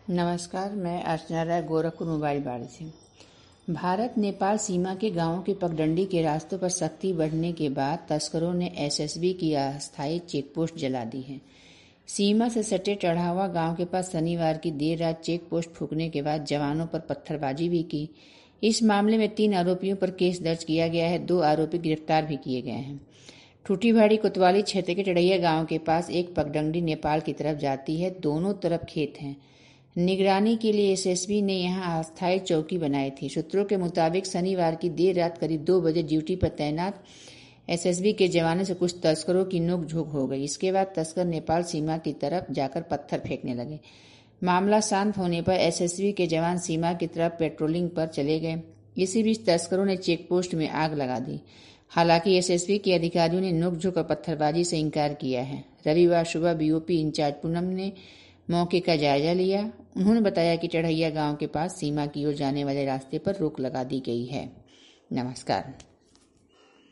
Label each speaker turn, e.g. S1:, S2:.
S1: नमस्कार, मैं अर्चना राय गोरखपुर मोबाइल बाड़ी से। भारत नेपाल सीमा के गांवों के पगडंडी के रास्तों पर सख्ती बढ़ने के बाद तस्करों ने एसएसबी की अस्थायी चेकपोस्ट जला दी है। सीमा से सटे चढ़ावा गांव के पास शनिवार की देर रात चेकपोस्ट फूंकने के बाद जवानों पर पत्थरबाजी भी की। इस मामले में 3 आरोपियों पर केस दर्ज किया गया है। 2 आरोपी गिरफ्तार भी किए गए हैं। ठूठीभाड़ी कोतवाली क्षेत्र के टड़ैया गांव के पास एक पगडंडी नेपाल की तरफ जाती है। दोनों तरफ खेत हैं। निगरानी के लिए एसएसबी ने यहां अस्थायी चौकी बनाई थी। सूत्रों के मुताबिक शनिवार की देर रात करीब 2 बजे ड्यूटी पर तैनात एसएसबी के जवानों से कुछ तस्करों की नोकझोंक हो गई। इसके बाद तस्कर नेपाल सीमा की तरफ जाकर पत्थर फेंकने लगे। मामला शांत होने पर एसएसबी के जवान सीमा की तरफ पेट्रोलिंग पर चले गए। इसी बीच तस्करों ने चेकपोस्ट में आग लगा दी। हालांकि एसएसबी के अधिकारियों ने नोकझोंक और पत्थरबाजी से इंकार किया है। रविवार सुबह बीओपी इंचार्ज पूनम ने मौके का जायजा लिया। उन्होंने बताया कि टड़ैया गांव के पास सीमा की ओर जाने वाले रास्ते पर रोक लगा दी गई है। नमस्कार।